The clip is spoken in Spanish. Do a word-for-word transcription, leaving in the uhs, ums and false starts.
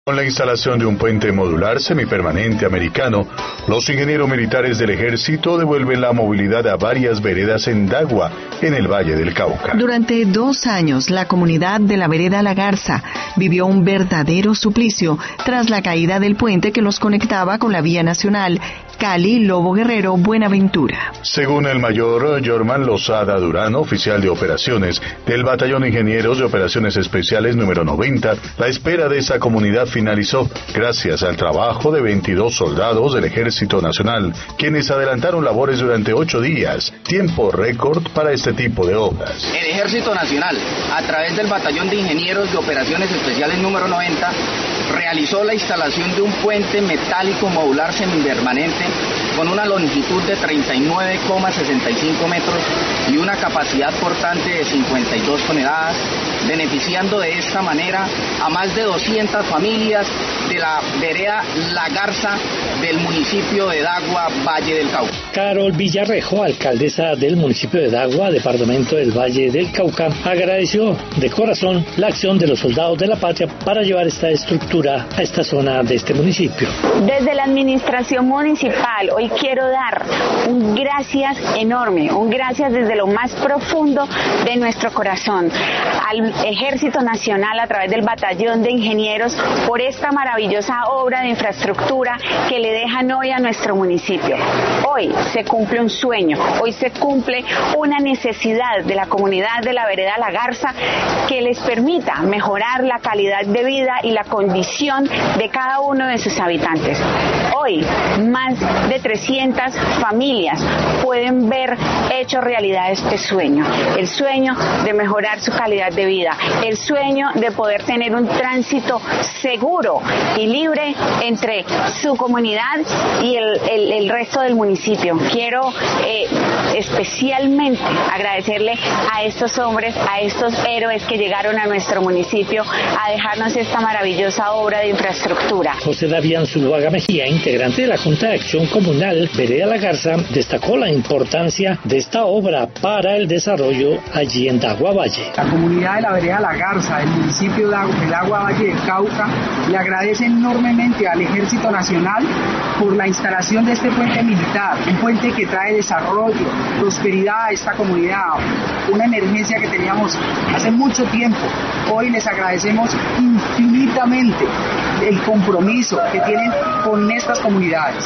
Con la instalación de un puente modular semipermanente americano, los ingenieros militares del ejército devuelven la movilidad a varias veredas en Dagua, en el Valle del Cauca. Durante dos años, la comunidad de la vereda La Garza vivió un verdadero suplicio tras la caída del puente que los conectaba con la vía nacional Cali-Lobo Guerrero-Buenaventura. Según el mayor Jorman Lozada Durán, oficial de operaciones del Batallón de Ingenieros de Operaciones Especiales número noventa, la espera de esa comunidad finalizó gracias al trabajo de veintidós soldados del Ejército Nacional, quienes adelantaron labores durante ocho días, tiempo récord para este tipo de obras. El Ejército Nacional, a través del Batallón de Ingenieros de Operaciones Especiales número noventa, realizó la instalación de un puente metálico modular semipermanente con una longitud de treinta y nueve coma sesenta y cinco metros y una capacidad portante de cincuenta y dos toneladas, beneficiando de esta manera a más de doscientas familias de la vereda La Garza del municipio de Dagua, Valle del Cauca. Carol Villarrejo, alcaldesa del municipio de Dagua, departamento del Valle del Cauca, agradeció de corazón la acción de los soldados de la patria para llevar esta estructura a esta zona de este municipio. Desde la administración municipal, hoy quiero dar un gracias enorme, un gracias desde lo más profundo de nuestro corazón al Ejército Nacional a través del Batallón de Ingenieros por esta maravillosa obra de infraestructura que le dejan hoy a nuestro municipio. Hoy se cumple un sueño, hoy se cumple una necesidad de la comunidad de la vereda La Garza que les permita mejorar la calidad de vida y la condición de cada uno de sus habitantes. Hoy, más de trescientas familias pueden ver hecho realidad este sueño, el sueño de mejorar su calidad de vida, el sueño de poder tener un tránsito seguro y libre entre su comunidad y el, el, el resto del municipio. Quiero eh, especialmente agradecerle a estos hombres, a estos héroes que llegaron a nuestro municipio a dejarnos esta maravillosa obra de infraestructura. José Davián Zuluaga Mejía, integrante de la Junta de Acción Comunal Vereda La Garza, destacó la importancia de esta obra para el desarrollo allí en Dagua Valle. La comunidad de la Vereda La Garza, del municipio de Dagua Valle del Cauca, le agradece enormemente al Ejército Nacional por la instalación de este puente militar, un puente que trae desarrollo, prosperidad a esta comunidad, una emergencia que teníamos hace mucho tiempo. Hoy les agradecemos infinitamente el compromiso que tienen con estas comunidades.